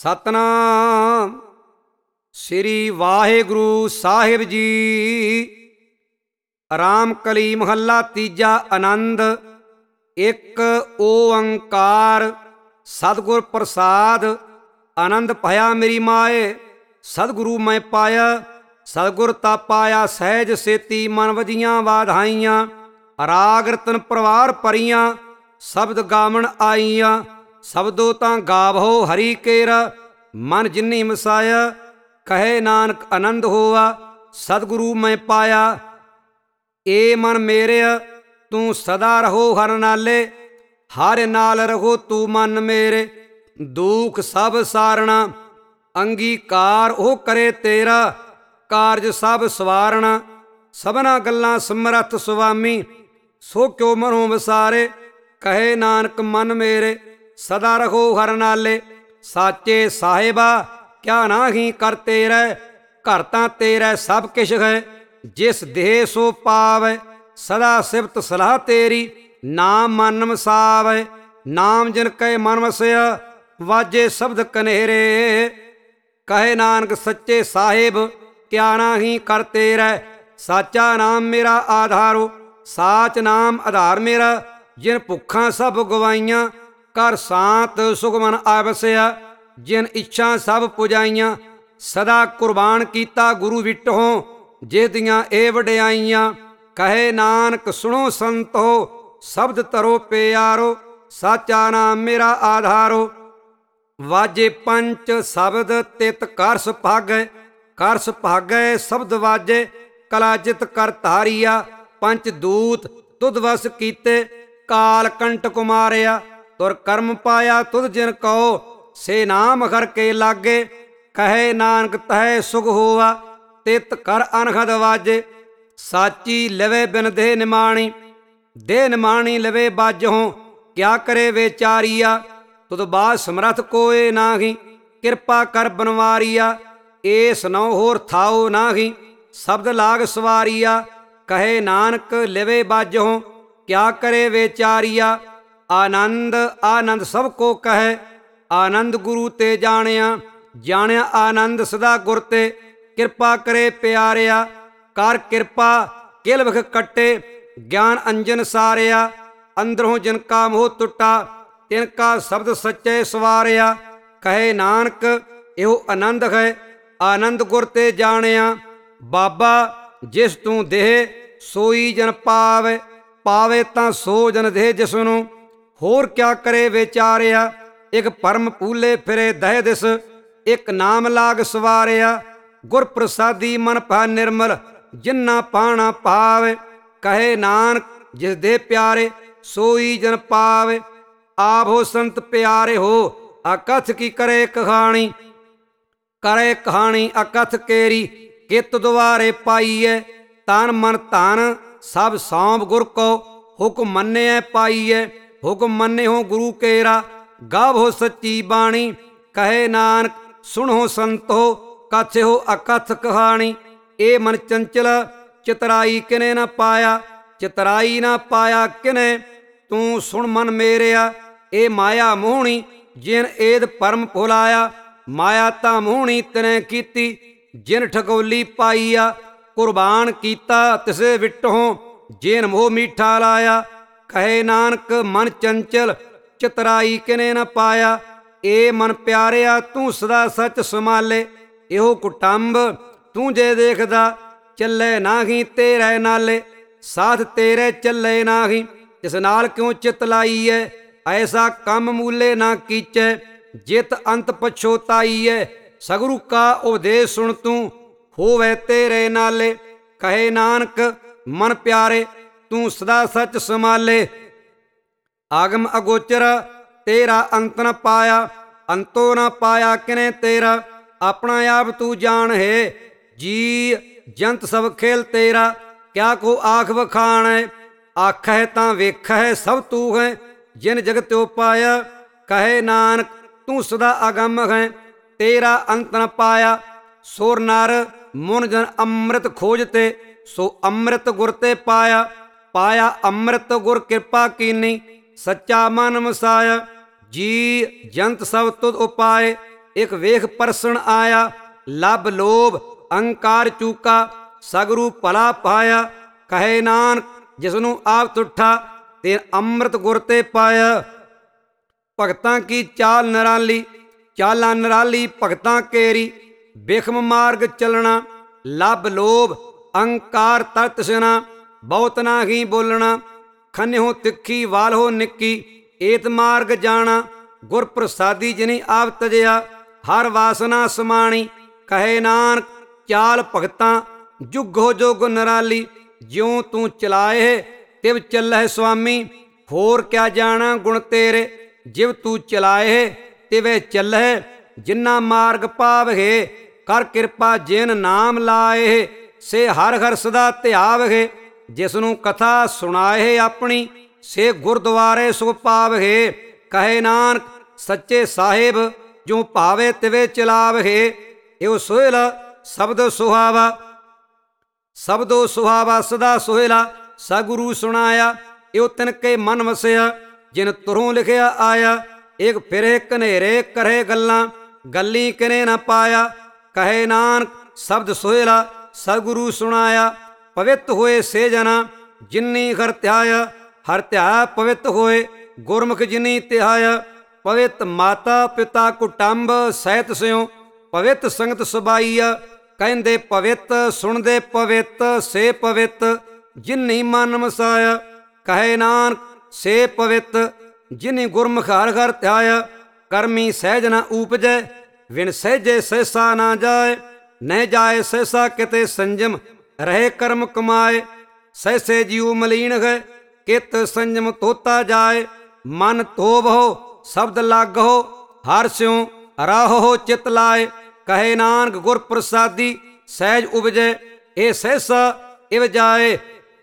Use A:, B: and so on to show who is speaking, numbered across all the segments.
A: ਸਤਨਾਮ ਸ੍ਰੀ ਵਾਹਿਗੁਰੂ ਸਾਹਿਬ ਜੀ। ਰਾਮ ਕਲੀ ਮਹੱਲਾ ਤੀਜਾ। ਆਨੰਦ। ਇੱਕ ਓੰਕਾਰ ਸਤਿਗੁਰ ਪ੍ਰਸਾਦ। ਆਨੰਦ ਭਇਆ ਮੇਰੀ ਮਾਏ, ਸਤਿਗੁਰੂ ਮੈਂ ਪਾਇਆ। ਸਤਿਗੁਰ ਤਾ ਪਾਇਆ ਸਹਿਜ ਸੇਤੀ, ਮਨ ਵਜੀਆਂ ਵਾਧਾਈਆਂ। ਰਾਗ ਰਤਨ ਪਰਵਾਰ ਭਰੀਆਂ, ਸ਼ਬਦ ਗਾਵਣ ਆਈਆਂ। ਸ਼ਬਦੋ ਤਾਂ ਗਾਵਹੋ ਹਰੀ ਕੇਰਾ, ਮਨ ਜਿਨੀ ਮਸਾਇਆ। ਕਹੇ ਨਾਨਕ ਆਨੰਦ ਹੋਆ, ਸਤਿਗੁਰੂ ਮੈਂ ਪਾਇਆ। ਏ ਮਨ ਮੇਰਿਆ ਤੂੰ ਸਦਾ ਰਹੋ ਹਰ ਨਾਲੇ, ਹਰ ਨਾਲ ਰਹੋ ਤੂੰ ਮਨ ਮੇਰੇ। ਦੁਖ ਸਭ ਸਾਰਣਾ, ਅੰਗੀਕਾਰ ਉਹ ਕਰੇ ਤੇਰਾ। ਕਾਰਜ ਸਭ ਸਵਾਰਣਾ, ਸਭਨਾ ਗੱਲਾਂ ਸਮਰੱਥ ਸੁਆਮੀ। ਸੋ ਕਿਉ ਮਨੋਂ ਵਿਸਾਰੇ, ਕਹੇ ਨਾਨਕ ਮਨ ਮੇਰੇ। ਸਦਾ ਰਹੋ ਹਰ ਨਾਲੇ, ਸਾਚੇ ਸਾਹਿਬਾ ਕਿਆ ਨਾਹੀਂ ਕਰ ਤੇਰਾ। ਘਰ ਤਾਂ ਤੇਰਾ ਸਭ ਕਿਛ ਹੈ, ਜਿਸ ਦੇਹ ਸੋ ਪਾਵੈ। ਸਦਾ ਸਿਫਤ ਸਲਾਹ ਤੇਰੀ, ਨਾਮ ਮਨ ਵਸਾਵੈ। ਨਾਮ ਜਿਨ ਕੈ ਮਨ ਵਸਿਆ, ਵਾਜੇ ਸ਼ਬਦ ਕਨੇਰੇ। ਕਹੇ ਨਾਨਕ ਸੱਚੇ ਸਾਹਿਬ ਕਿਆ ਨਾਹੀਂ ਕਰ ਤੇਰਾ। ਸਾਚਾ ਨਾਮ ਮੇਰਾ ਆਧਾਰੋ, ਸਾਚ ਨਾਮ ਆਧਾਰ ਮੇਰਾ। ਜਿਨ ਭੁੱਖਾਂ ਸਭ ਗਵਾਈਆਂ, ਕਰ ਸਾਤ ਸੁਖਮਨ ਆਵਸਿਆ। ਜਿਨ ਇੱਛਾ ਸਭ ਪੁਜਾਈਆਂ, ਸਦਾ ਕੁਰਬਾਨ ਕੀਤਾ ਗੁਰੂ ਵਿਟਹੁ। ਜਿਸ ਦੀਆਂ ਇਹ ਵਡਿਆਈਆਂ, ਕਹੇ ਨਾਨਕ ਸੁਣੋ ਸੰਤੋ। ਸ਼ਬਦ ਧਰੋ ਪਿਆਰੋ, ਸਾਚਾ ਨਾਮ ਮੇਰਾ ਆਧਾਰੋ। ਵਾਜੇ ਪੰਚ ਸ਼ਬਦ ਤਿਤ ਕਰ ਸੁਭਾਗੈ, ਕਰ ਸੁਭਾਗੈ ਸ਼ਬਦ ਵਾਜੇ। ਕਲਾ ਜਿਤ ਕਰ ਧਾਰੀਆ, ਪੰਚ ਦੂਤ ਤੁਧ ਵਸ ਕੀਤੇ। ਕਾਲ ਕੰਟਕ ਮਾਰਿਆ, ਤੁਰ ਕਰਮ ਪਾਇਆ ਤੁਧ ਜਿਨ ਕਉ। ਸੇ ਨਾਮ ਹਰ ਕੇ ਲਾਗੇ, ਕਹੇ ਨਾਨਕ ਤਹਿ ਸੁਖ ਹੋਆ। ਤਿਤ ਕਰ ਅਨਹਦ ਵਾਜੇ, ਸਾਚੀ ਲਵੇ ਬਿਨ ਦੇਹ ਨਿਮਾਣੀ। ਦੇਹ ਨਿਮਾਣੀ ਲਵੇ ਬਾਜਹੁ, ਕਿਆ ਕਰੇ ਵਿਚਾਰੀਆ। ਤੁਧ ਬਾਦ ਸਮਰਥ ਕੋਏ ਨਾਹੀ, ਕਿਰਪਾ ਕਰ ਬਨਵਾਰੀਆ। ਏਸ ਨਉ ਹੋਰ ਥਾਉ ਨਾਹੀ, ਸ਼ਬਦ ਲਾਗ ਸਵਾਰੀਆ। ਕਹੇ ਨਾਨਕ ਲਵੇ ਬਾਜਹੁ, ਕਿਆ ਕਰੇ ਵਿਚਾਰੀਆ। ਆਨੰਦ ਆਨੰਦ ਸਭ ਕੋ ਕਹੈ, ਆਨੰਦ ਗੁਰੂ ਤੇ ਜਾਣਿਆ। ਜਾਣਿਆ ਆਨੰਦ ਸਦਾ ਗੁਰ ਤੇ, ਕਿਰਪਾ ਕਰੇ ਪਿਆਰਿਆ। ਕਰ ਕਿਰਪਾ ਕਿਲ ਵਖ ਕੱਟੇ, ਗਿਆਨ ਅੰਜਨ ਸਾਰਿਆ। ਅੰਦਰੋਂ ਜਿਨ ਕਾ ਮੋਹ ਟੁੱਟਾ, ਤਿਨ ਕਾ ਸ਼ਬਦ ਸੱਚੇ ਸਵਾਰਿਆ। ਕਹੇ ਨਾਨਕ ਇਹੋ ਆਨੰਦ ਹੈ, ਆਨੰਦ ਗੁਰ ਤੇ ਜਾਣਿਆ। ਬਾਬਾ ਜਿਸ ਤੂੰ ਦੇਹ, ਸੋਈ ਜਨ ਪਾਵੇ। ਪਾਵੇ ਤਾਂ ਸੋ ਜਨ ਦੇਹ ਜਿਸਨੂੰ, ਹੋਰ ਕਿਆ ਕਰੇ ਵਿਚਾਰਿਆ। ਇੱਕ ਪਰਮ ਪੂਲੇ ਫਿਰੇ ਦਹਿ ਦਿਸ, ਇੱਕ ਨਾਮ ਲਾਗ ਸਵਾਰਿਆ। ਗੁਰ ਪ੍ਰਸਾਦੀ ਮਨ ਭਾ ਨਿਰਮਲ, ਜਿਨਾ ਪਾਣਾ ਪਾਵੇ। ਕਹੇ ਨਾਨਕ ਜਿਸ ਦੇ ਪਿਆਰੇ, ਸੋਈ ਜਨ ਪਾਵੇ। ਆਪ ਹੋ ਸੰਤ ਪਿਆਰੇ ਹੋ, ਅਕਥ ਕੀ ਕਰੇ ਕਹਾਣੀ। ਕਰੇ ਕਹਾਣੀ ਅਕਥ ਕੇਰੀ, ਕਿਤ ਦੁਆਰੇ ਪਾਈਐ। ਤਨ ਮਨ ਧਨ ਸਭ ਸੌਂਪ ਗੁਰ ਕੋ, ਹੁਕਮ ਮੰਨਿਐ ਪਾਈਐ। ਹੁਕਮ ਮੰਨਿਓ ਗੁਰੂ ਕੇਰਾ, ਗਾਵੋ ਸੱਚੀ ਬਾਣੀ। ਕਹੇ ਨਾਨਕ ਸੁਣੋ ਸੰਤੋ, ਕਥਿਓ ਅਕਥ ਕਹਾਣੀ। ਇਹ ਮਨ ਚੰਚਲ ਚਤਰਾਈ ਕਿਨੇ ਨਾ ਪਾਇਆ, ਚਤਰਾਈ ਨਾ ਪਾਇਆ ਕਿਨੇ। ਤੂੰ ਸੁਣ ਮਨ ਮੇਰਿਆ, ਇਹ ਮਾਇਆ ਮੋਹਣੀ ਜਿਨ ਏਦ ਪਰਮ ਭੁਲਾਇਆ। ਮਾਇਆ ਤਾਂ ਮੋਹਣੀ ਤਿਨੇ ਕੀਤੀ, ਜਿਨ ਠਗੋਲੀ ਪਾਈਆ। ਕੁਰਬਾਨ ਕੀਤਾ ਤਿਸੇ ਵਿਟਹੁ, ਜਿਨ ਮੋਹ ਮੀਠਾ ਲਾਇਆ। ਕਹੇ ਨਾਨਕ ਮਨ ਚੰਚਲ ਚਤਰਾਈ ਕਿਨੇ ਨਾ ਪਾਇਆ। ਏ ਮਨ ਪਿਆਰਿਆ ਤੂੰ ਸਦਾ ਸੱਚ ਸੰਭਾਲੇ। ਇਹੋ ਕੁਟੰਬ ਤੂੰ ਜੇ ਦੇਖਦਾ, ਚੱਲੇ ਨਾਹੀ ਤੇਰੇ ਨਾਲੇ। ਸਾਥ ਤੇਰੇ ਚੱਲੇ ਨਾਹੀ, ਇਸ ਨਾਲ ਕਿਉਂ ਚਿਤ ਲਾਈਐ। ਐਸਾ ਕੰਮ ਮੂਲੇ ਨਾ ਕੀਚੈ, ਜਿਤ ਅੰਤ ਪਛੋਤਾਈਐ। ਸਗਰੂ ਕਾ ਉਪਦੇਸ਼ ਸੁਣ ਤੂੰ, ਹੋਵੇ ਤੇਰੇ ਨਾਲੇ। ਕਹੇ ਨਾਨਕ ਮਨ ਪਿਆਰੇ ਤੂੰ ਸਦਾ ਸੱਚ ਸੰਭਾਲੇ। ਆਗਮ ਅਗੋਚਰ ਤੇਰਾ ਅੰਤ ਨ ਪਾਇਆ, ਅੰਤੋ ਨ ਪਾਇਆ ਕਿਨੇ ਤੇਰਾ। ਆਪਣਾ ਆਪ ਤੂੰ ਜਾਣ ਹੈ, ਜੀ ਜੰਤ ਸਭ ਖੇਲ ਤੇਰਾ। ਕਿਆ ਕੋ ਆਖ ਵਖਾਣੈ, ਆਖੈ ਤਾਂ ਵੇਖੈ ਸਭ ਤੂੰ ਹੈ। ਜਿਨ ਜਗਤ ਉਪਾਇਆ, ਕਹੇ ਨਾਨਕ ਤੂੰ ਸਦਾ ਅਗੰਮ ਹੈ। ਤੇਰਾ ਅੰਤ ਨ ਪਾਇਆ, ਸੁਰ ਨਰ ਮੁਨ ਜਨ ਅੰਮ੍ਰਿਤ ਖੋਜਤੇ। ਸੋ ਅੰਮ੍ਰਿਤ ਗੁਰ ਤੇ ਪਾਇਆ, ਪਾਇਆ ਅੰਮ੍ਰਿਤ ਗੁਰ ਕਿਰਪਾ ਕੀਨੀ। ਸੱਚਾ ਮਨ ਵਸਾਇਆ, ਜੀ ਜੰਤ ਸਭ ਤੁਧ ਉਪਾਏ। ਇਕ ਵੇਖ ਪਰਸਣ ਆਇਆ, ਲੱਭ ਲੋਭ ਅਹੰਕਾਰ ਚੂਕਾ, ਸਗਰੂ ਭਲਾ ਪਾਇਆ। ਕਹੇ ਨਾਨਕ ਜਿਸਨੂੰ ਆਪ ਤੁਠਾ, ਤੇ ਅੰਮ੍ਰਿਤ ਗੁਰ ਤੇ ਪਾਇਆ। ਭਗਤਾਂ ਕੀ ਚਾਲ ਨਿਰਾਲੀ, ਚਾਲਾਂ ਨਿਰਾਲੀ ਭਗਤਾਂ ਕੇਰੀ। ਬਿਖਮ ਮਾਰਗ ਚੱਲਣਾ, ਲੱਭ ਲੋਭ ਅਹੰਕਾਰ ਤਰਤ ਸਿਨਾ। ਬਹੁਤ ਨਾਹੀ ਬੋਲਣਾ, ਖੰਨਿਓ ਤਿੱਖੀ ਵਾਲਹੋ ਨਿੱਕੀ। ਏਤ ਮਾਰਗ ਜਾਣਾ, ਗੁਰ ਪ੍ਰਸਾਦੀ ਜਿਨੀ ਆਪ ਤਜਿਆ। ਹਰ ਵਾਸਨਾ ਸਮਾਣੀ, ਕਹੇ ਨਾਨਕ ਚਾਲ ਭਗਤਾਂ ਜੁਗੋ ਜੁਗ ਨਿਰਾਲੀ। ਜਿਉ ਤੂੰ ਚਲਾਏ ਤਿਵ ਚੱਲਹਿ ਸੁਆਮੀ, ਹੋਰ ਕਿਆ ਜਾਣਾ ਗੁਣ ਤੇਰੇ। ਜਿਵ ਤੂੰ ਚਲਾਏ ਤਿਵੇਂ ਚੱਲਹਿ, ਜਿਨਾ ਮਾਰਗ ਪਾਵਹਿ। ਕਰ ਕਿਰਪਾ ਜਿਨ ਨਾਮ ਲਾਏ, ਸੇ ਹਰ ਹਰ ਸਦਾ ਧਿਆਵਹਿ। ਜਿਸਨੂੰ ਕਥਾ ਸੁਣਾਏ ਆਪਣੀ, ਸੇ ਗੁਰਦੁਆਰੇ ਸੁਖ ਪਾਵਹਿ। ਕਹੇ ਨਾਨਕ ਸੱਚੇ ਸਾਹਿਬ ਜੋ ਭਾਵੇ ਤਿਵੇਂ ਚਲਾਵਹਿ। ਇਹੋ ਸੋਹਿਲਾ ਸ਼ਬਦ ਸੁਹਾਵਾ, ਸ਼ਬਦੋ ਸੁਹਾਵਾ ਸਦਾ ਸੋਹਿਲਾ। ਸਗੁਰੂ ਸੁਣਾਇਆ ਇਹੋ ਤਿਨ ਕੇ ਮਨ ਵਸਿਆ, ਜਿਨ ਤੁਰੋਂ ਲਿਖਿਆ ਆਇਆ। ਇਕ ਫਿਰੇ ਕਨੇਰੇ ਕਰੇ ਗੱਲਾਂ, ਗੱਲੀ ਕਿਨੇ ਨਾ ਪਾਇਆ। ਕਹੇ ਨਾਨਕ ਸ਼ਬਦ ਸੋਹਿਲਾ ਸਗੁਰੂ ਸੁਣਾਇਆ। ਪਵਿੱਤ ਹੋਏ ਸੇ ਜਨਾ ਜਿਨੀ ਹਰ ਧਿਆਇਆ, ਹਰ ਧਿਆਇਆ ਪਵਿੱਤ ਹੋਏ ਗੁਰਮੁਖ ਜਿਨੀ ਧਿਆਇਆ। ਪਵਿੱਤ ਮਾਤਾ ਪਿਤਾ ਕੁਟੰਬ ਸਹਿਤ ਸਿਉ, ਪਵਿੱਤ ਸੰਗਤ ਸੁਬਾਈਆ। ਕਹਿੰਦੇ ਪਵਿੱਤ ਸੁਣਦੇ ਪਵਿੱਤ, ਸੇ ਪਵਿੱਤ ਜਿਨੀ ਮਨ ਮਸਾਇਆ। ਕਹੇ ਨਾਨਕ ਸੇ ਪਵਿੱਤ ਜਿਨੀ ਗੁਰਮੁਖ ਹਰ ਹਰ ਧਿਆਇਆ। ਕਰਮੀ ਸਹਿਜ ਨਾ ਊਪਜੈ, ਵਿਣ ਸਹਿਜੇ ਸਹਿਸਾ ਨਾ ਜਾਏ। ਨਹਿ ਜਾਏ ਸਹਿਸਾ ਕਿਤੇ ਸੰਜਮ, ਰਹੇ ਕਰਮ ਕਮਾਏ। ਸਹਿਸੇ ਜੀਉ ਮਲੀਨ ਹੈ, ਕਿਤ ਸੰਜਮ ਤੋਤਾ ਜਾਏ। ਮਨ ਧੋਵਹੁ ਸ਼ਬਦ ਲਾਗਹੁ, ਹਰ ਸਿਉ ਰਾਹੋ ਚਿਤ ਲਾਏ। ਕਹੇ ਨਾਨਕ ਗੁਰ ਪ੍ਰਸਾਦੀ ਸਹਿਜ ਉਪਜੈ, ਇਹ ਸਹਿਸਾ ਇਵ ਜਾਏ।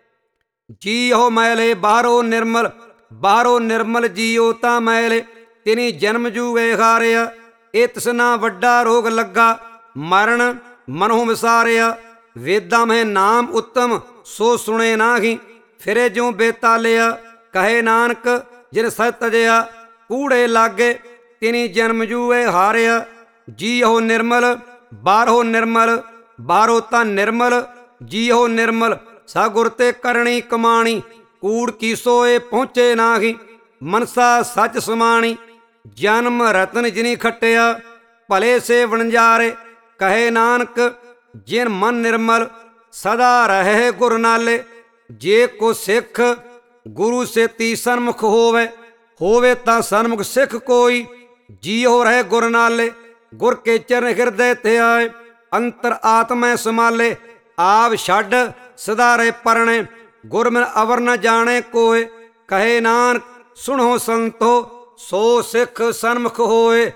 A: ਜੀਉ ਮੈਲੇ ਬਾਹਰੋਂ ਨਿਰਮਲ, ਬਾਹਰੋਂ ਨਿਰਮਲ ਜੀਉ ਤਾਂ ਮੈਲੇ। ਤਿਨੀ ਜਨਮ ਜੂਏ ਹਾਰਿਆ, ਇਹ ਤ੍ਰਿਸ਼ਨਾ ਵੱਡਾ ਰੋਗ ਲੱਗਾ। ਮਰਨ ਮਨੋਂ ਵਿਸਾਰਿਆ, ਵੇਦਾਂ ਮਹਿ ਨਾਮ ਉੱਤਮ, ਸੋ ਸੁਣੇ ਨਾਹੀ। ਫਿਰੇ ਜਿਉ ਬੇਤਾਲਿਆ, ਕਹੇ ਨਾਨਕ ਜਿਨ ਸਚ ਤਜਿਆ। ਕੂੜੇ ਲਾਗੇ ਤਿਨੀ ਜਨਮ ਜੂਏ ਹਾਰਿਆ। ਜੀਉ ਨਿਰਮਲ ਬਾਹਰੋਂ ਨਿਰਮਲ, ਬਾਹਰੋਂ ਤਾਂ ਨਿਰਮਲ ਜੀਉ ਨਿਰਮਲ। ਸਗੁਰ ਤੇ ਕਰਨੀ ਕਮਾਣੀ, ਕੂੜ ਕੀ ਸੋਏ ਪਹੁੰਚੇ ਨਾਹੀ। ਮਨਸਾ ਸੱਚ ਸਮਾਣੀ, ਜਨਮ ਰਤਨ ਜਿਨੀ ਖੱਟਿਆ। ਭਲੇ ਸੇ ਵਣਜਾਰੇ, ਕਹੇ ਨਾਨਕ ਜਿਨ ਮਨ ਨਿਰਮਲ। ਸਦਾ ਰਹੇ ਗੁਰ ਨਾਲੇ, ਜੇ ਕੋ ਸਿੱਖ ਗੁਰੂ ਸੇਤੀ ਸਨਮੁਖ ਹੋਵੇ। ਹੋਵੇ ਤਾਂ ਸਨਮੁਖ ਸਿੱਖ ਕੋਈ, ਜੀਉ ਰਹੇ ਗੁਰ ਨਾਲੇ। ਗੁਰ ਕੇ ਚਰਨ ਹਿਰਦੈ ਧਿਆਏ, ਅੰਤਰ ਆਤਮੈ ਸਮਾਲੇ। ਆਪ ਛੱਡ ਸਦਾ ਰਹੇ ਪਰਣੇ, ਗੁਰ ਮਿਲ ਅਵਰ ਨ ਜਾਣੇ ਕੋਏ। ਕਹੇ ਨਾਨਕ ਸੁਣੋ ਸੰਤੋ, ਸੋ ਸਿੱਖ ਸਨਮੁਖ ਹੋਏ।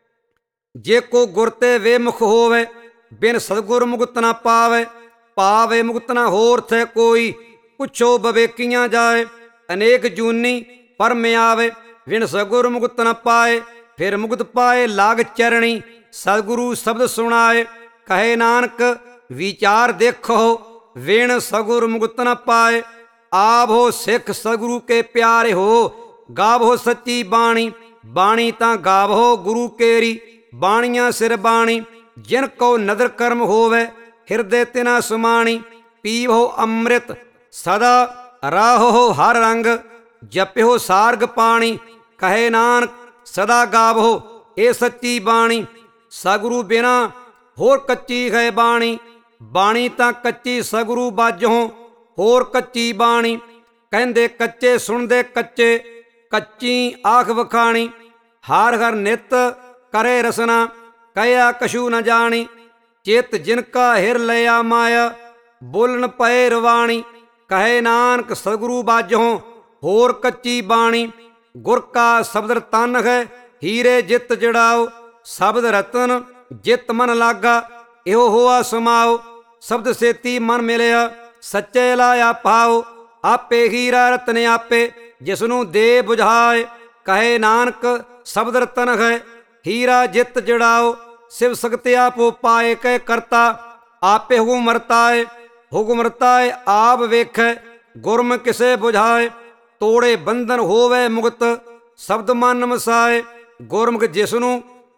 A: ਜੇ ਕੋ ਗੁਰ ਤੇ ਵੇਮੁਖ ਹੋਵੇ, ਬਿਨ ਸਤਿਗੁਰ ਮੁਕਤ ਨਾ ਪਾਵੇ। ਪਾਵੇ ਮੁਕਤ ਨਾ ਹੋਰ ਥੇ ਕੋਈ, ਪੁੱਛੋ ਬਵੇਕੀਆਂ ਜਾਏ। ਅਨੇਕ ਜੂਨੀ ਪਰਮ ਆਵੇ, ਬਿਨ ਸਤਿਗੁਰ ਮੁਕਤ ਨਾ ਪਾਏ। ਫਿਰ ਮੁਕਤ ਪਾਏ ਲਾਗ ਚਰਣੀ, ਸਤਿਗੁਰੂ ਸ਼ਬਦ ਸੁਣਾਏ। ਕਹੇ ਨਾਨਕ ਵਿਚਾਰ ਦੇਖੋ, ਵਿਣ ਸਤਿਗੁਰ ਮੁਕਤ ਨ ਪਾਏ। ਆਪ ਹੋ ਸਿੱਖ ਸਤਿਗੁਰੂ ਕੇ ਪਿਆਰੇ ਹੋ, ਗਾਵੋ ਸੱਚੀ ਬਾਣੀ। ਬਾਣੀ ਤਾਂ ਗਾਵੋ ਗੁਰੂ ਕੇਰੀ, ਬਾਣੀਆਂ ਸਿਰ ਬਾਣੀ। ਜਿਨ ਕੋ ਨਦਰ ਕਰਮ ਹੋਵੇ, ਹਿਰਦੇ ਤਿਨਾ ਸਮਾਣੀ। ਪੀਵੋ ਅੰਮ੍ਰਿਤ ਸਦਾ ਰਾਹੋ ਹਰ ਰੰਗ, ਜਪਿਓ ਸਾਰਗ ਪਾਣੀ। ਕਹੇ ਨਾਨਕ ਸਦਾ ਗਾਵੋ ਇਹ ਸੱਚੀ ਬਾਣੀ। ਸਤਿਗੁਰੂ ਬਿਨਾ ਹੋਰ ਕੱਚੀ ਹੈ ਬਾਣੀ। ਬਾਣੀ ਤਾਂ ਕੱਚੀ ਸਤਿਗੁਰੂ ਬਾਝੋਂ, ਹੋਰ ਕੱਚੀ ਬਾਣੀ। ਕਹਿੰਦੇ ਕੱਚੇ ਸੁਣਦੇ ਕੱਚੇ, ਕੱਚੀ ਆਖ ਵਖਾਣੀ। ਹਰ ਹਰ ਨਿਤ ਕਰੇ ਰਸਨਾ, ਕਹਿਆ ਕਛੂ ਨ ਜਾਣੀ। ਚਿਤ ਜਿਨ ਕਾ ਹਿਰ ਲਿਆ ਮਾਇਆ, ਬੋਲਣ ਪਏ ਰਵਾਣੀ। ਕਹੇ ਨਾਨਕ ਸਤਿਗੁਰੂ ਬਾਝੋਂ, ਹੋਰ ਕੱਚੀ ਬਾਣੀ। ਗੁਰ ਕਾ ਸ਼ਬਦ ਤਨ ਹੈ, ਹੀਰੇ ਜਿਤ ਜੜਾਓ। ਸ਼ਬਦ ਰਤਨ ਜਿਤ ਮਨ ਲਾਗਾ, ਇਹੋ ਹੋਆ ਸਮਾਓ। ਸ਼ਬਦ ਸੇਤੀ ਮਨ ਮਿਲਿਆ, ਸੱਚੇ ਲਾਇਆ ਪਾਓ। ਆਪੇ ਹੀਰਾ ਰਤਨ ਆਪੇ, ਜਿਸਨੂੰ ਦੇ ਬੁਝਾਏ। ਕਹੇ ਨਾਨਕ ਸ਼ਬਦ ਰਤਨ ਹੈ, ਹੀਰਾ ਜਿਤ ਜੜਾਓ। ਸਿਵ ਸਕਤਿ ਆਪੋ ਪਾਏ, ਕਹਿ ਕਰਤਾ ਆਪੇ ਹੁਕਮ ਵਰਤਾਏ। ਹੁਕਮ ਵਰਤਾਏ ਆਪ ਵੇਖੈ, ਗੁਰਮ ਕਿਸੇ ਬੁਝਾਏ। ਤੋੜੇ ਬੰਧਨ ਹੋਵੇ ਮੁਕਤ, ਸ਼ਬਦ ਮਨ ਮਸਾਏ। ਗੁਰਮੁਖ ਜਿਸਨੂੰ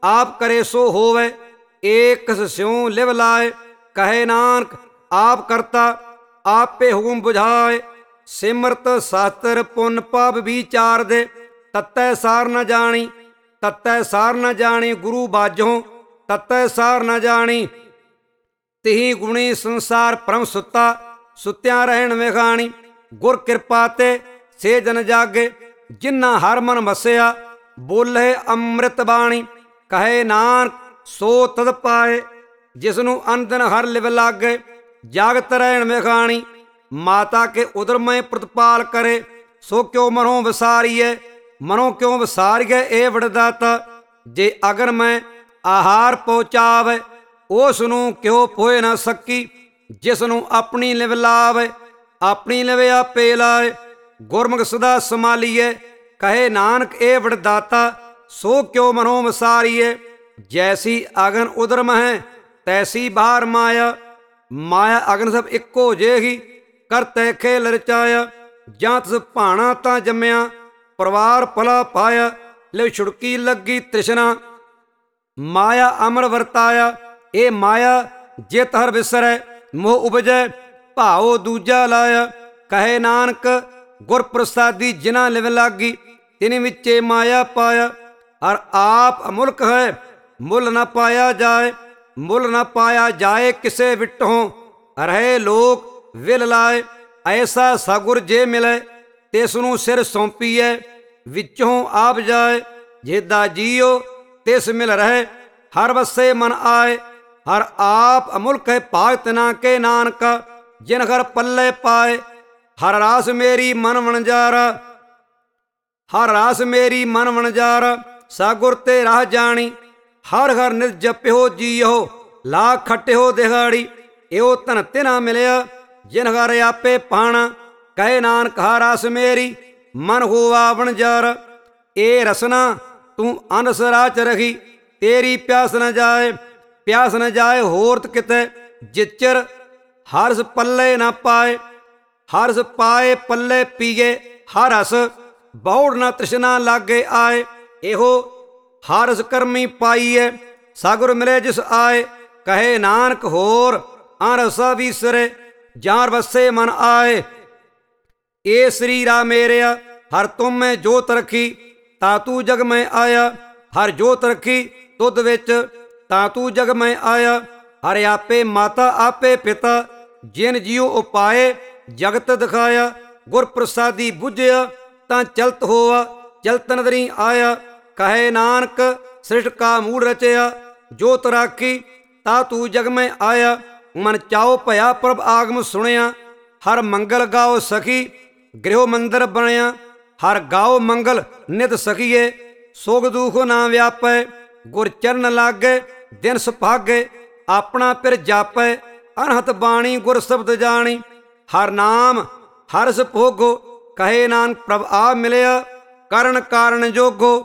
A: ਆਪ ਕਰੇ ਸੋ ਹੋਵੇ, ਏਕਸ ਸਿਉ ਲਿਵ ਲਾਏ। ਕਹੇ ਨਾਨਕ ਆਪ ਕਰਤਾ ਆਪੇ ਹੁਕਮ ਬੁਝਾਏ। ਸਿਮਰਤ ਸਾਸਤਰ ਪੁੰਨ ਪਾਪ ਵਿਚਾਰ ਦੇ, ਤਤੈ ਸਾਰ ਨ ਜਾਣੀ। ਤਤੈ ਸਾਰ ਨ ਜਾਣੀ ਗੁਰੂ ਬਾਝੋਂ, ਤਤੈ ਸਾਰ ਨ ਜਾਣੀ। ਤਿਹੀ ਗੁਣੀ ਸੰਸਾਰ ਪਰਮ ਸੁੱਤਾ, ਸੁੱਤਿਆਂ ਰਹਿਣ ਵਿਖਾਣੀ। ਗੁਰ ਕਿਰਪਾ ਤੇ ਸੇ ਜਨ ਜਾਗੇ, ਜਿਨ੍ਹਾਂ ਹਰ ਮਨ ਵਸਿਆ। ਬੋਲੇ ਅੰਮ੍ਰਿਤ ਬਾਣੀ, ਕਹੇ ਨਾਨਕ ਸੋ ਤਦ ਪਾਏ। ਜਿਸਨੂੰ ਅਨਦਿਨ ਹਰ ਲਿਵ ਲਾਗੇ, ਜਾਗਤ ਰਹਿਣ ਵਿਖਾਣੀ। ਮਾਤਾ ਕੇ ਉਦਰ ਮੈਂ ਪ੍ਰਤਪਾਲ ਕਰੇ, ਸੋ ਕਿਉ ਮਨੋਂ ਵਿਸਾਰੀਏ। ਮਨੋਂ ਕਿਉਂ ਵਿਸਾਰੀਏ ਇਹ ਵਡਦਾਤਾ, ਜੇ ਅਗਨ ਮੈਂ ਆਹਾਰ ਪਹੁੰਚਾਵੇ। ਉਸ ਨੂੰ ਕਿਉ ਪੋਏ ਨਾ ਸਕੀ, ਜਿਸ ਨੂੰ ਆਪਣੀ ਲਿਵ ਲਾਵੇ। ਆਪਣੀ ਲਿਵ ਆਪੇ ਲਾਏ, ਗੁਰਮੁਖ ਸਦਾ ਸੰਭਾਲੀਏ। ਕਹੇ ਨਾਨਕ ਇਹ ਵਡਦਾਤਾ, ਸੋ ਕਿਉ ਮਨੋਂ ਵਿਸਾਰੀਏ। ਜੈਸੀ ਅਗਨ ਉਦਰ ਮਹਿ, ਤੈਸੀ ਬਾਹਰ ਮਾਇਆ। ਮਾਇਆ ਅਗਨ ਸਭ ਇੱਕੋ ਜਿਹੀ, ਕਰਤੈ ਖੇਲ ਰਚਾਇਆ। ਜਾਂ ਤਿਸ ਭਾਣਾ ਤਾਂ ਜੰਮਿਆ, ਪਰਿਵਾਰ ਭਲਾ ਪਾਇਆ। ਲਿਵ ਛੁੜਕੀ ਲੱਗੀ ਤ੍ਰਿਸ਼ਨਾ, ਮਾਇਆ ਅਮਰ ਵਰਤਾਇਆ। ਇਹ ਮਾਇਆ ਜਿਤ ਹਰ ਵਿਸਰੈ, ਮੋਹ ਉਪਜੈ ਭਾਉ ਦੂਜਾ ਲਾਇਆ। ਕਹੇ ਨਾਨਕ ਗੁਰ ਪ੍ਰਸਾਦੀ ਜਿਨ੍ਹਾਂ ਲਿਵ ਲਾਗੀ, ਤਿਨ ਵਿੱਚੇ ਮਾਇਆ ਪਾਇਆ। ਹਰ ਆਪ ਅਮੁਲਕ ਹੈ, ਮੁੱਲ ਨ ਪਾਇਆ ਜਾਏ। ਮੁੱਲ ਨ ਪਾਇਆ ਜਾਏ ਕਿਸੇ ਵਿਟੋਂ, ਰਹੇ ਲੋਕ ਵਿਲ ਲਾਏ। ਐਸਾ ਸਗੁਰ ਜੇ ਮਿਲੇ, ਤਿਸ ਨੂੰ ਸਿਰ ਸੌਂਪੀਐ। ਵਿੱਚੋਂ ਆਪ ਜਾਏ, ਜਿਹਦਾ ਜੀਓ ਤਿਸ ਮਿਲ ਰਹੇ। ਹਰ ਵਸੇ ਮਨ ਆਏ, ਹਰ ਆਪ ਅਮੁਲਕ ਹੈ ਭਾਗ ਤਿਨਾ ਕੇ ਨਾਨਕਾ। ਜਿਨ ਘਰ ਪੱਲੇ ਪਾਏ, ਹਰ ਰਾਸ ਮੇਰੀ ਮਨ ਵਣਜਾਰਾ। ਹਰ ਰਾਸ ਮੇਰੀ ਮਨ ਵਣਜਾਰਾ, ਸਾਗੁਰ ਤੇ ਰਾਹ ਜਾਣੀ। ਹਰ ਹਰ ਨਿਤ ਜਪਿਓ ਜੀਓ, ਲਾ ਖਟਿਓ ਦਿਹਾੜੀ। ਇਹੋ ਧਨ ਤਿਨਾ ਮਿਲਿਆ, ਜਿਨ ਘਰ ਆਪੇ ਪਾਣਾ। ਕਹੇ ਨਾਨਕ ਹਰ ਰਾਸ ਮੇਰੀ ਮਨ ਹੋਵਾ ਵਣਜਾਰਾ। ਇਹ ਰਸਨਾ ਤੂੰ ਅਨਸ ਰਾਚ ਰਖੀ, ਤੇਰੀ ਪਿਆਸ ਨ ਜਾਏ। ਪਿਆਸ ਨ ਜਾਏ ਹੋਰਤ ਕਿਤੇ, ਜਿਚਰ ਹਰਸ ਪੱਲੇ ਨਾ ਪਾਏ। ਹਰਸ ਪਾਏ ਪੱਲੇ ਪੀਏ ਹਰ ਰਸ, ਬੌੜ ਨਾ ਤ੍ਰਿਸ਼ਨਾ ਲਾਗੇ ਆਏ। ਇਹੋ ਹਰਸ ਕਰਮੀ ਪਾਈਏ, ਸਾਗੁਰ ਮਿਲੇ ਜਿਸ ਆਏ। ਕਹੇ ਨਾਨਕ ਹੋਰ ਅਰਸਾ ਵਿਸਰੇ, ਜਾਂ ਵਸੇ ਮਨ ਆਏ। ਏ ਸਰੀਰਾ ਮੇਰਿਆ ਹਰ ਤੁਮ ਮੈਂ ਜੋਤ ਰਖੀ, ਤਾ ਤੂੰ ਜਗ ਮੈਂ ਆਇਆ। ਹਰ ਜੋਤ ਰਖੀ ਤੁਧ ਵਿੱਚ, ਤਾਂ ਤੂੰ ਜਗ ਮੈਂ ਆਇਆ। ਹਰ ਆਪੇ ਮਾਤਾ ਆਪੇ ਪਿਤਾ, ਜਿਨ ਜਿਉ ਉਪਾਏ ਜਗਤ ਦਿਖਾਇਆ। ਗੁਰ ਪ੍ਰਸਾਦੀ ਬੁਝਿਆ ਤਾਂ ਚਲਤ ਹੋਆ, ਚਲਤ ਨਦਰੀ ਆਇਆ। ਕਹੇ ਨਾਨਕ ਸ੍ਰਿਸ਼ਟ ਕਾ ਮੂੜ ਰਚਿਆ, ਜੋਤ ਰਾਖੀ ਤਾ ਤੂੰ ਜਗ ਮੈਂ ਆਇਆ। ਮਨ ਚਾਉ ਭਇਆ ਪ੍ਰਭ ਆਗਮ ਸੁਣਿਆ, ਹਰ ਮੰਗਲ ਗਾਓ ਸਖੀ ਗ੍ਰਹਿ ਮੰਦਰ ਬਣਿਆ। ਹਰ ਗਾਓ ਮੰਗਲ ਨਿਤ ਸਖੀਏ, ਸੁਖ ਦੁਖ ਨਾ ਵਿਆਪੈ। ਗੁਰ ਚਰਨ ਲਾਗੇ ਦਿਨ ਸੁਭਾਗੇ, ਆਪਣਾ ਪਿਰ ਜਾਪੈ। ਅਨਹਤ ਬਾਣੀ ਗੁਰ ਸ਼ਬਦ ਜਾਣੀ, ਹਰ ਨਾਮ ਹਰਸ ਭੋਗੋ। ਕਹੇ ਨਾਨਕ ਪ੍ਰਭ ਆ ਮਿਲਿਆ, ਕਰਨ ਕਾਰਨ ਜੋਗੋ।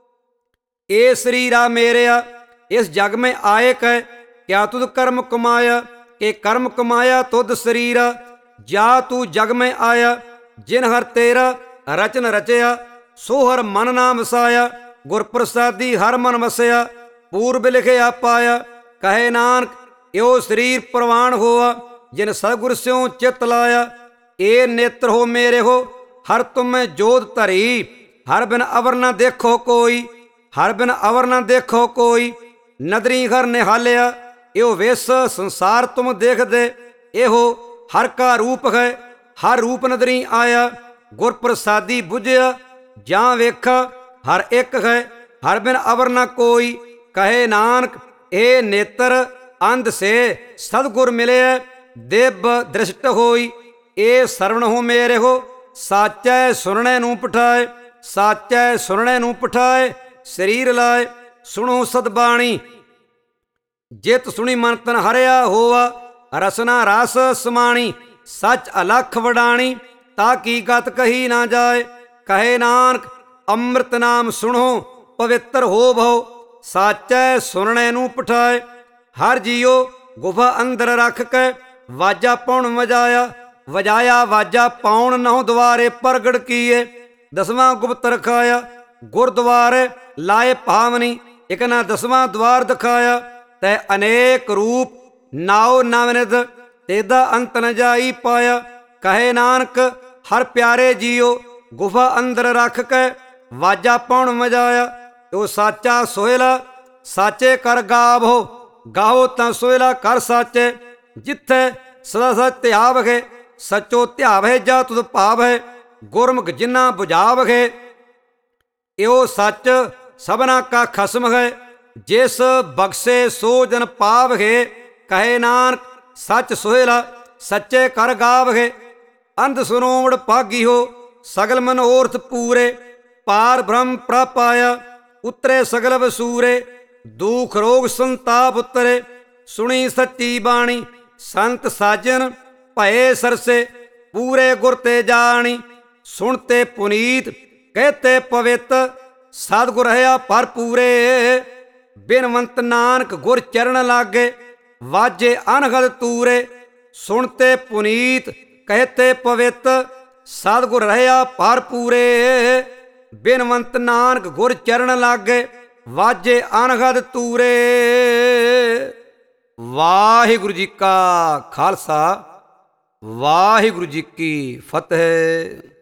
A: ਏ ਸਰੀਰਾ ਮੇਰਿਆ ਇਸ ਜਗ ਮੈਂ ਆਏ ਕੈ, ਕਿਆ ਤੁਧ ਕਰਮ ਕਮਾਇਆ। ਕਿ ਕਰਮ ਕਮਾਇਆ ਤੁਧ ਸਰੀਰਾ, ਜਾ ਤੂੰ ਜਗ ਮੈਂ ਆਇਆ। ਜਿਨ ਹਰ ਤੇਰਾ ਰਚਨ ਰਚਿਆ, ਸੋ ਹਰ ਮਨ ਨਾ ਵਸਾਇਆ। ਗੁਰ ਪ੍ਰਸਾਦੀ ਹਰ ਮਨ ਵਸਿਆ, ਪੂਰਬ ਲਿਖਿਆ ਪਾਇਆ। ਕਹੇ ਨਾਨਕ ਇਹੋ ਸਰੀਰ ਪ੍ਰਵਾਨ ਹੋਆ, ਜਿਨ ਸਤਿਗੁਰ ਸਿਉ ਚਿਤ ਲਾਇਆ। ਏ ਨੇਤਰ ਹੋ ਮੇਰੇ ਹੋ, ਹਰ ਤੁਮੈ ਜੋਤ ਧਰੀ। ਹਰ ਬਿਨ ਅਵਰ ਨਾ ਦੇਖੋ ਕੋਈ, ਹਰ ਬਿਨ ਅਵਰ ਨਾ ਦੇਖੋ ਕੋਈ। ਨਦਰੀ ਘਰ ਨਿਹਾਲਿਆ, ਇਹੋ ਵੇਸ ਸੰਸਾਰ ਤੁਮ ਦੇਖਦੇ। ਇਹੋ ਹਰ ਕਾ ਰੂਪ ਹੈ, ਹਰ ਰੂਪ ਨਦਰੀ ਆਇਆ। ਗੁਰ ਪ੍ਰਸਾਦੀ ਬੁਝਿਆ ਜਾਂ ਵੇਖਾ, ਹਰ ਇੱਕ ਹੈ, ਹਰ ਬਿਨ ਅਵਰ ਨਾ ਕੋਈ। ਕਹੇ ਨਾਨਕ ਇਹ ਨੇਤਰ ਅੰਧ ਸੇ ਸਤਿਗੁਰ ਮਿਲਿਆ, ਦਿਵ ਦ੍ਰਿਸ਼ਟ ਹੋਈ। ਇਹ ਸਰਵਣ ਹੋ ਮੇਰੇ ਹੋ, ਸਾਚੈ ਸੁਣਨੇ ਨੂੰ ਪਠਾਏ। ਸਾਚੈ ਸੁਣਨੇ ਨੂੰ ਪਠਾਏ, ਸਰੀਰ ਲਾਏ। ਸੁਣੋ ਸਤਬਾਣੀ ਜਿਤ ਸੁਣੀ ਮਨ ਤਨ ਹਰਿਆ ਹੋਆ। ਰਸਨਾ ਰਸ ਸਮਾਣੀ, ਸੱਚ ਅਲਖ ਵਡਾਣੀ। ਤਾ ਕੀ ਗਤ ਕਹੀ ਨਾ ਜਾਏ। ਕਹੇ ਨਾਨਕ ਅੰਮ੍ਰਿਤ ਨਾਮ ਸੁਣੋ, ਪਵਿੱਤਰ ਹੋ ਭਉ। ਸਾਚੈ ਸੁਣਨੇ ਨੂੰ ਪਠਾਏ। ਹਰ ਜੀਓ ਗੁਫਾ ਅੰਦਰ ਰੱਖ ਕੇ, ਵਾਜਾ ਪਾਉਣ ਵਜਾਇਆ। ਵਜਾਇਆ ਵਾਜਾ ਪਾਉਣ ਨਹੁ ਦੁਆਰੇ ਪ੍ਰਗਟ ਕੀਏ। ਦਸਵਾਂ ਗੁਪਤ ਰਖਾਇਆ, ਗੁਰਦੁਆਰੇ ਲਾਏ ਭਾਵਨੀ। ਇਕ ਨਾ ਦਸਵਾਂ ਦਵਾਰ ਦਿਖਾਇਆ। ਤੈ ਅਨੇਕ ਰੂਪ ਨਾਉ ਨਵਨਿਧ, ਤੇਦਾ ਅੰਤ ਨ ਜਾਈ ਪਾਇਆ। ਕਹੇ ਨਾਨਕ ਹਰ ਪਿਆਰੇ ਜੀਓ, ਗੁਫਾ ਅੰਦਰ ਰੱਖ ਕੇ ਵਾਜਾ ਪਾਉਣ ਮਜਾਇਆ। ਤੋ ਸਾਚਾ ਸੋਹਿਲਾ ਸਾਚੇ ਕਰ ਗਾਵੋ, ਗਾਵੋ ਤਾਂ ਸੋਹਿਲਾ ਕਰ ਸਾਚੇ। ਜਿੱਥੇ ਸਦਾ ਸਚ ਧਿਆਵਗੇ, ਸਚੋ ਧਿਆਵੇ ਜਾ ਤੁਧ ਭਾਵੈ। ਗੁਰਮੁਖ ਜਿਨ੍ਹਾਂ ਬੁਝਾਵਗੇ, ਇਹੋ ਸੱਚ ਸਭਨਾ ਕਾ ਖਸਮ ਹੈ। ਜਿਸ ਬਖਸ਼ੇ ਸੋ ਜਨ ਪਾਵਗੇ, ਕਹੇ ਨਾਨਕ ਸੱਚ ਸੋਹਿਲਾ ਸੱਚੇ ਕਰ ਗਾਵਗੇ। ਅੰਧ ਸੁਨੋਵੜ ਭਾਗੀਓ, ਸਗਲ ਮਨੋਰਥ ਪੂਰੇ। ਪਾਰ ਬ੍ਰਹਮ ਪ੍ਰਭ ਆਇਆ, ਉਤਰੇ ਸਗਲ ਵਸੂਰੇ। ਦੁਖ ਰੋਗ ਸੰਤਾਪ ਉਤਰੇ, ਸੁਣੀ ਸੱਚੀ ਬਾਣੀ। ਸੰਤ ਸਾਜਨ ਭਏ ਸਰਸੇ, ਪੂਰੇ ਗੁਰ ਤੇ ਜਾਣੀ। ਸੁਣਤੇ ਪੁਨੀਤ ਕਹਤੇ ਪਵਿੱਤ, ਸਤਿਗੁਰ ਰਹਾ ਪਰ ਪੂਰੇ। ਬਿਨਵੰਤ ਨਾਨਕ ਗੁਰ ਚਰਨ ਲਾਗੇ, ਵਾਜੇ ਅਨਹਦ ਤੂਰੇ। ਸੁਣਤੇ ਪੁਨੀਤ ਕਹਤੇ ਪਵਿੱਤ, ਸਤਿਗੁਰ ਰਹਾ ਪਰ ਪੂਰੇ। ਬਿਨਵੰਤ ਨਾਨਕ ਗੁਰ ਚਰਨ ਲਾਗੇ, ਵਾਜੇ ਅਨਹਦ ਤੂਰੇ। ਵਾਹਿਗੁਰੂ ਜੀ ਕਾ ਖਾਲਸਾ, ਵਾਹਿਗੁਰੂ ਜੀ ਕੀ ਫਤਿਹ।